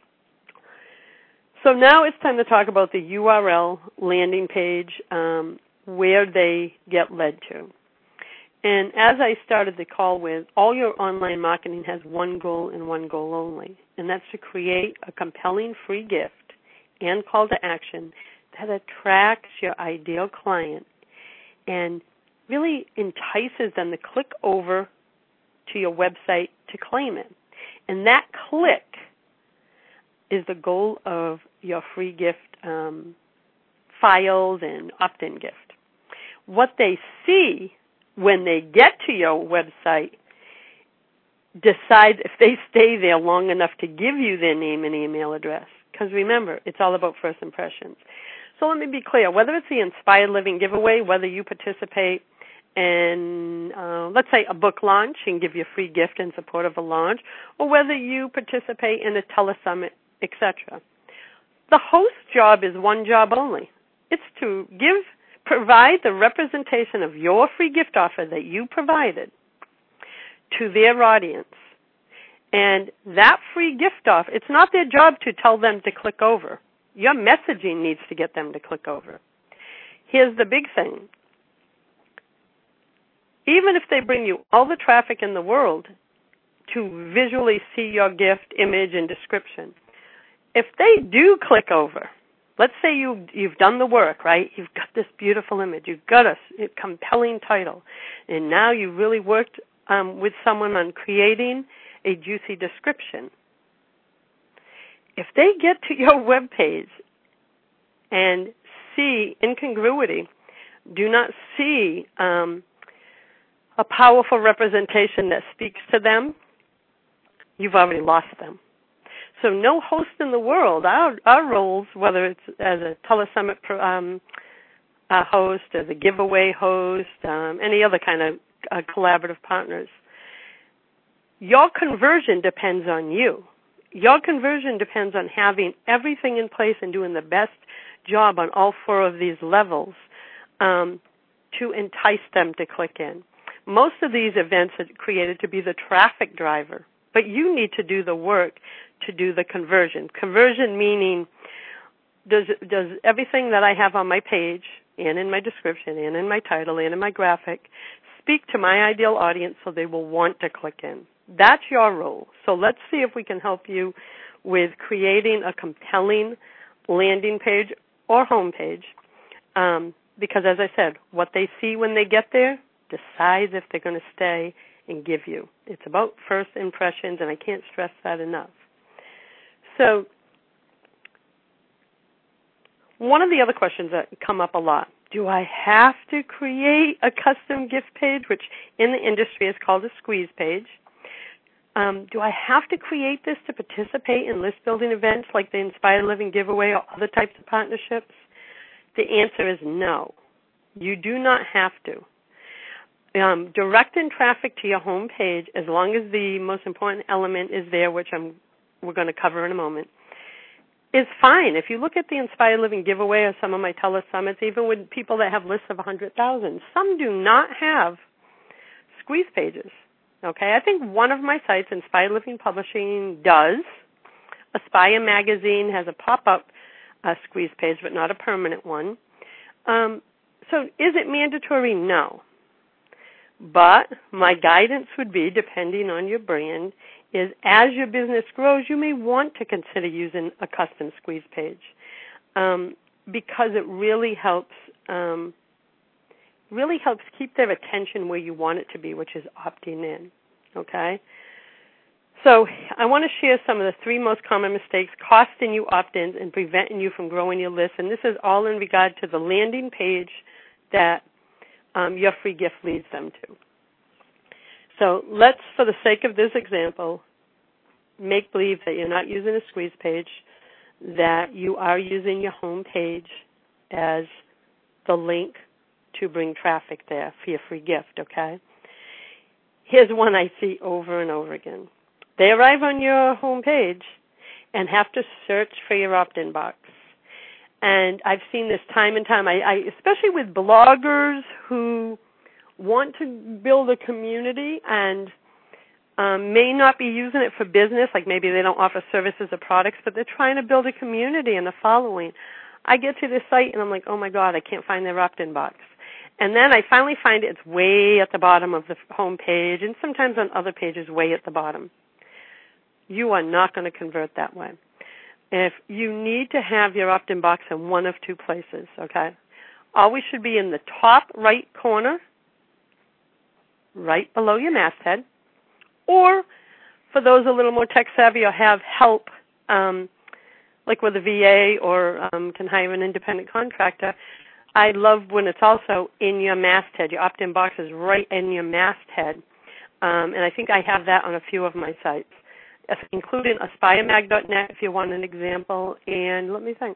So now it's time to talk about the U R L landing page, um, where they get led to. And as I started the call with, all your online marketing has one goal and one goal only, and that's to create a compelling free gift and call to action that attracts your ideal client and really entices them to click over to your website to claim it. And that click is the goal of your free gift um, files and opt-in gift. What they see when they get to your website decides if they stay there long enough to give you their name and email address. Because remember, it's all about first impressions. So let me be clear. Whether it's the Inspired Living giveaway, whether you participate in, uh, let's say, a book launch and give you a free gift in support of a launch, or whether you participate in a telesummit et cetera. The host job is one job only. It's to give, provide the representation of your free gift offer that you provided to their audience. And that free gift offer, it's not their job to tell them to click over. Your messaging needs to get them to click over. Here's the big thing. Even if they bring you all the traffic in the world to visually see your gift, image, and description, if they do click over, let's say you, you've done the work, right? You've got this beautiful image. You've got a compelling title. And now you really worked um, with someone on creating a juicy description. If they get to your web page and see incongruity, do not see um, a powerful representation that speaks to them, you've already lost them. So no host in the world, our, our roles, whether it's as a telesummit um, uh, host, as a giveaway host, um, any other kind of uh, collaborative partners, your conversion depends on you. Your conversion depends on having everything in place and doing the best job on all four of these levels um, to entice them to click in. Most of these events are created to be the traffic driver, but you need to do the work to do the conversion. Conversion meaning, does does everything that I have on my page and in my description and in my title and in my graphic speak to my ideal audience so they will want to click in? That's your role. So let's see if we can help you with creating a compelling landing page or home page. Um, because as I said, what they see when they get there decides if they're going to stay and give you. It's about first impressions, and I can't stress that enough. So one of the other questions that come up a lot, do I have to create a custom gift page, which in the industry is called a squeeze page? Um, do I have to create this to participate in list building events like the Inspired Living giveaway or other types of partnerships? The answer is no. You do not have to. Um, directing traffic to your home page, as long as the most important element is there, which I'm, we're going to cover in a moment, is fine. If you look at the Inspired Living giveaway or some of my telesummits, even with people that have lists of one hundred thousand, some do not have squeeze pages. Okay, I think one of my sites, Inspired Living Publishing, does. Aspire Magazine has a pop-up uh, squeeze page, but not a permanent one. Um, so is it mandatory? No. But my guidance would be, depending on your brand, is as your business grows, you may want to consider using a custom squeeze page um, because it really helps um, really helps keep their attention where you want it to be, which is opting in, okay? So I want to share some of the three most common mistakes costing you opt-ins and preventing you from growing your list, and this is all in regard to the landing page that um, your free gift leads them to. So let's, for the sake of this example, make believe that you're not using a squeeze page, that you are using your home page as the link to bring traffic there for your free gift, okay? Here's one I see over and over again. They arrive on your home page and have to search for your opt-in box. And I've seen this time and time, I, I, especially with bloggers who want to build a community and um, may not be using it for business, like maybe they don't offer services or products, but they're trying to build a community and a following. I get to this site and I'm like, oh my God, I can't find their opt-in box. And then I finally find it's way at the bottom of the home page, and sometimes on other pages way at the bottom. You are not going to convert that way. If you need to have your opt-in box in one of two places, okay? Always should be in the top right corner, right below your masthead, or for those a little more tech-savvy or have help, um, like with a V A or um, can hire an independent contractor, I love when it's also in your masthead. Your opt-in box is right in your masthead, um, and I think I have that on a few of my sites, including aspire mag dot net if you want an example, and let me think,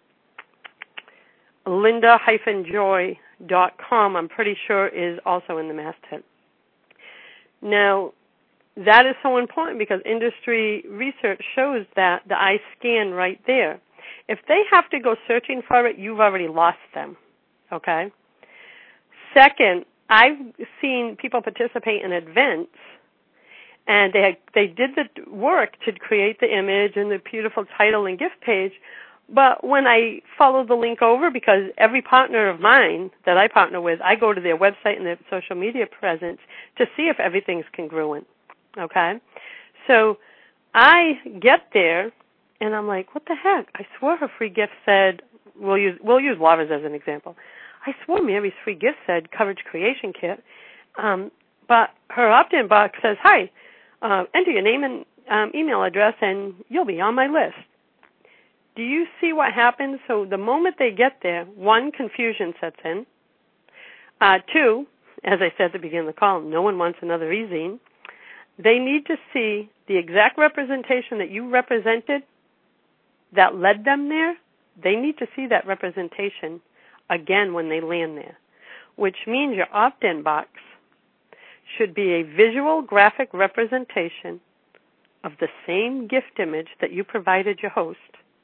linda dash joy dot com I'm pretty sure is also in the masthead. Now, that is so important because industry research shows that the eyes scan right there. If they have to go searching for it, you've already lost them, okay? Second, I've seen people participate in events, and they had, they did the work to create the image and the beautiful title and gift page, but when I follow the link over, because every partner of mine that I partner with, I go to their website and their social media presence to see if everything's congruent, okay? So I get there, and I'm like, what the heck? I swore her free gift said, we'll use, we'll use Laura's as an example. I swore Mary's free gift said Coverage Creation Kit, um, but her opt-in box says, hi, uh, enter your name and um, email address, and you'll be on my list. Do you see what happens? So the moment they get there, one, confusion sets in. Uh, two, as I said at the beginning of the call, no one wants another e-zine. They need to see the exact representation that you represented that led them there. They need to see that representation again when they land there, which means your opt-in box should be a visual graphic representation of the same gift image that you provided your host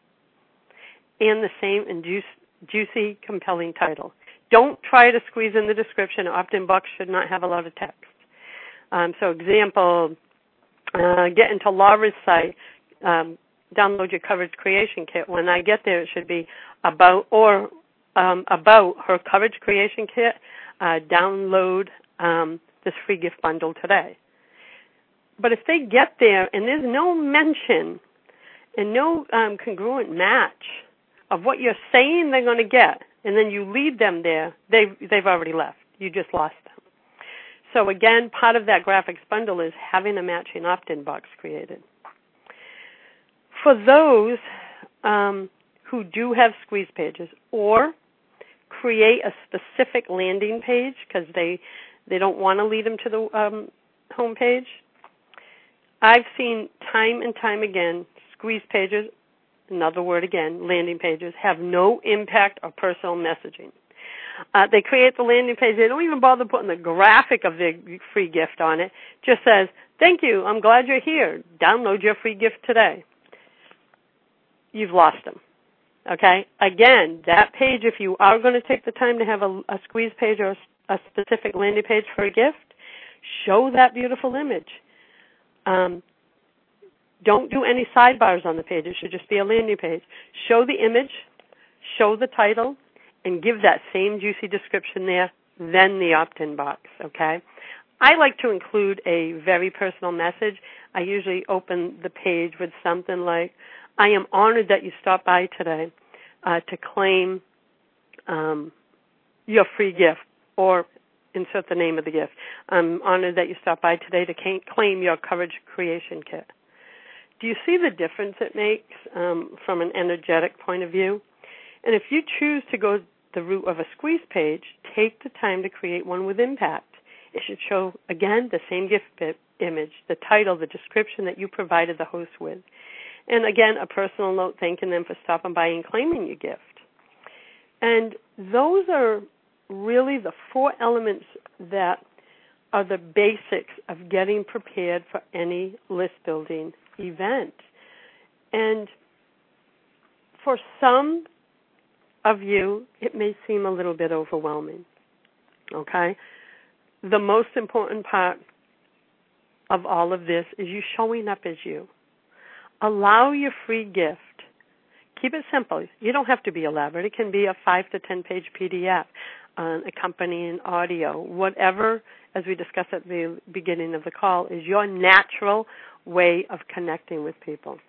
and the same and juice, juicy, compelling title. Don't try to squeeze in the description. Opt-in box should not have a lot of text. Um, so example, uh, get into Laura's site, um, download your Coverage Creation Kit. When I get there, it should be about or um, about her Coverage Creation Kit, uh, download um, this free gift bundle today. But if they get there and there's no mention and no um, congruent match of what you're saying they're going to get, and then you lead them there, they've, they've already left. You just lost them. So again, part of that graphics bundle is having a matching opt-in box created. For those um, who do have squeeze pages or create a specific landing page because they, they don't want to lead them to the um, home page, I've seen time and time again squeeze pages, another word again, landing pages, have no impact or personal messaging. Uh, they create the landing page. They don't even bother putting the graphic of their free gift on it. Just says, thank you, I'm glad you're here. Download your free gift today. You've lost them. Okay? Again, that page, if you are going to take the time to have a, a squeeze page or a specific landing page for a gift, show that beautiful image. Um, don't do any sidebars on the page. It should just be a landing page. Show the image, show the title, and give that same juicy description there, then the opt-in box, okay? I like to include a very personal message. I usually open the page with something like, I am honored that you stopped by today uh, to claim um, your free gift, or insert the name of the gift. I'm honored that you stopped by today to claim your Coverage Creation Kit. Do you see the difference it makes um, from an energetic point of view? And if you choose to go the route of a squeeze page, take the time to create one with impact. It should show, again, the same gift image, the title, the description that you provided the host with. And again, a personal note thanking them for stopping by and claiming your gift. And those are really the four elements that are the basics of getting prepared for any list building event. And for some of you, it may seem a little bit overwhelming, okay? The most important part of all of this is you showing up as you. Allow your free gift. Keep it simple. You don't have to be elaborate. It can be a five to ten page P D F, uh, accompanying audio, whatever, as we discussed at the beginning of the call, is your natural way of connecting with people.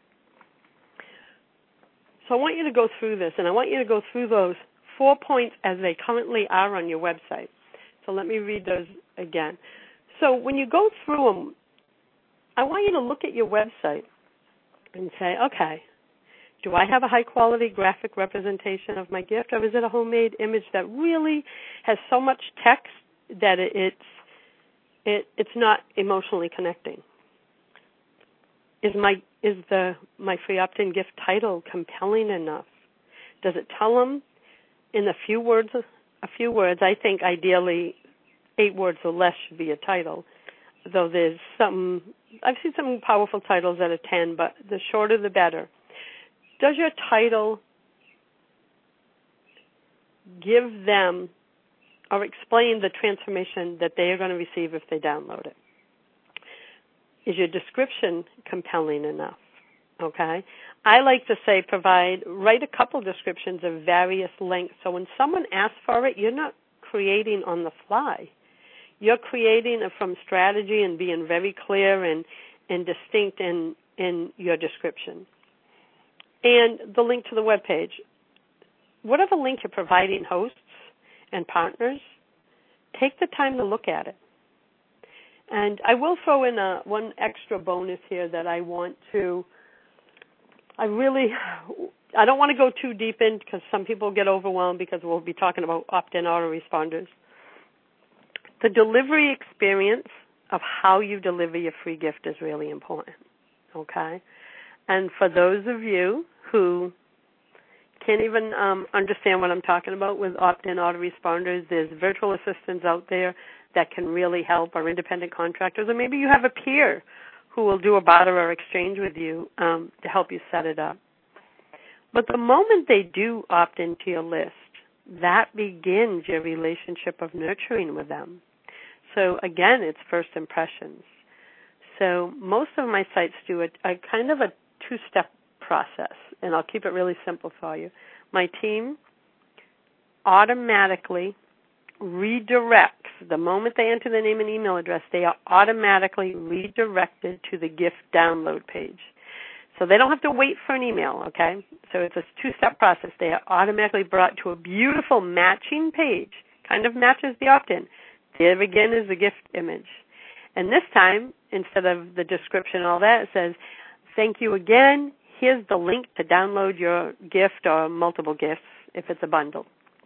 So I want you to go through this, and I want you to go through those four points as they currently are on your website. So let me read those again. So when you go through them, I want you to look at your website and say, okay, do I have a high-quality graphic representation of my gift, or is it a homemade image that really has so much text that it, it's it, it's not emotionally connecting? Is my is the my free opt-in gift title compelling enough? Does it tell them in a few words? A few words. I think ideally eight words or less should be a title. though there's some, I've seen some powerful titles at a ten, but the shorter the better. Does your title give them or explain the transformation that they are going to receive if they download it? Is your description compelling enough? Okay? I like to say provide, write a couple descriptions of various lengths, so when someone asks for it, you're not creating on the fly. You're creating from strategy and being very clear and, and distinct in, in your description. And the link to the web page. Whatever link you're providing hosts and partners, take the time to look at it. And I will throw in a, one extra bonus here that I want to, I really, I don't want to go too deep in because some people get overwhelmed because we'll be talking about opt-in autoresponders. The delivery experience of how you deliver your free gift is really important, okay? And for those of you who can't even um, understand what I'm talking about with opt-in autoresponders, there's virtual assistants out there that can really help, or independent contractors, or maybe you have a peer who will do a barter or exchange with you um, to help you set it up. But the moment they do opt into your list, that begins your relationship of nurturing with them. So again, it's first impressions. So most of my sites do a, a kind of a two-step process, and I'll keep it really simple for you. My team automatically redirects, the moment they enter their name and email address, they are automatically redirected to the gift download page. So they don't have to wait for an email, okay? So it's a two-step process. They are automatically brought to a beautiful matching page, kind of matches the opt-in. There again is the gift image. And this time, instead of the description and all that, it says, thank you again. Here's the link to download your gift or multiple gifts if it's a bundle.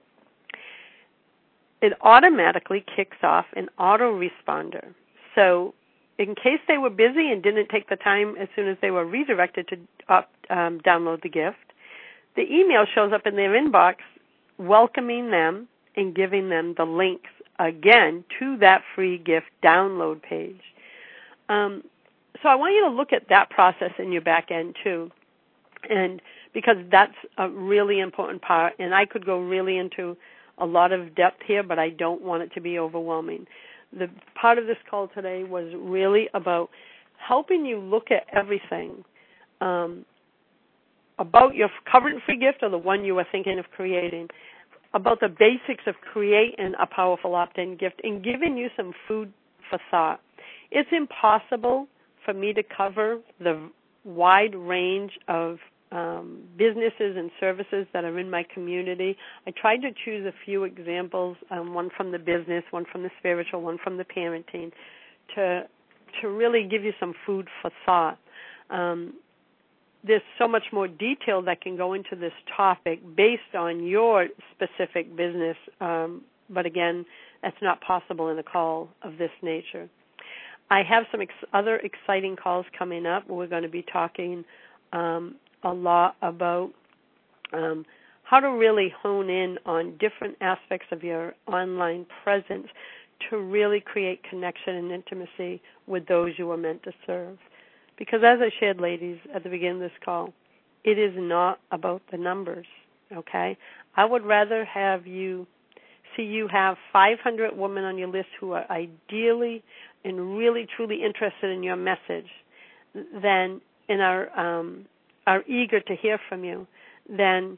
It automatically kicks off an autoresponder. So in case they were busy and didn't take the time as soon as they were redirected to up, um, download the gift, the email shows up in their inbox welcoming them and giving them the links again to that free gift download page. Um, so I want you to look at that process in your back end too, and because that's a really important part, and I could go really into a lot of depth here, but I don't want it to be overwhelming. The part of this call today was really about helping you look at everything um, about your current free gift or the one you were thinking of creating, about the basics of creating a powerful opt-in gift, and giving you some food for thought. It's impossible for me to cover the wide range of um, businesses and services that are in my community. I tried to choose a few examples, um, one from the business, one from the spiritual, one from the parenting, to to really give you some food for thought. Um, there's so much more detail that can go into this topic based on your specific business, um, but again, that's not possible in a call of this nature. I have some ex- other exciting calls coming up. We're going to be talking um, a lot about um, how to really hone in on different aspects of your online presence to really create connection and intimacy with those you are meant to serve. Because as I shared, ladies, at the beginning of this call, it is not about the numbers, okay? I would rather have you see you have five hundred women on your list who are ideally and really truly interested in your message than and are um, are eager to hear from you than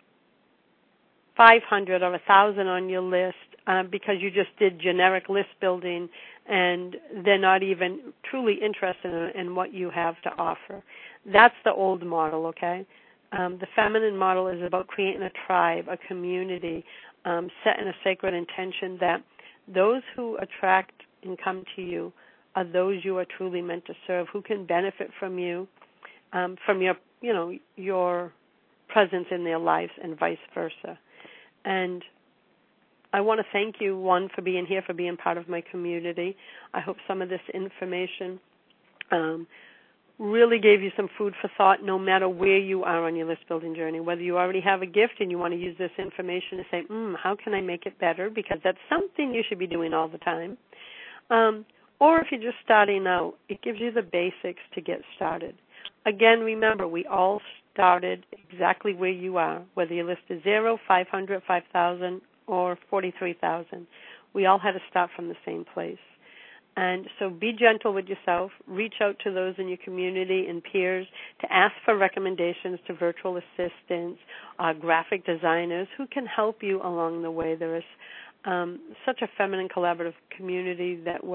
five hundred or one thousand on your list uh, because you just did generic list building and they're not even truly interested in, in what you have to offer. That's the old model, okay? Um, the feminine model is about creating a tribe, a community, um, setting a sacred intention that those who attract and come to you are those you are truly meant to serve, who can benefit from you, um, from your, you know, your presence in their lives, and vice versa. And I want to thank you, one, for being here, for being part of my community. I hope some of this information um, really gave you some food for thought, no matter where you are on your list building journey, whether you already have a gift and you want to use this information to say, mm, how can I make it better? Because that's something you should be doing all the time. Um, Or if you're just starting out, it gives you the basics to get started. Again, remember, we all started exactly where you are, whether your list is zero, five hundred, five thousand, or forty-three thousand. We all had to start from the same place. And so be gentle with yourself. Reach out to those in your community and peers to ask for recommendations to virtual assistants, uh, graphic designers who can help you along the way. There is um, such a feminine collaborative community that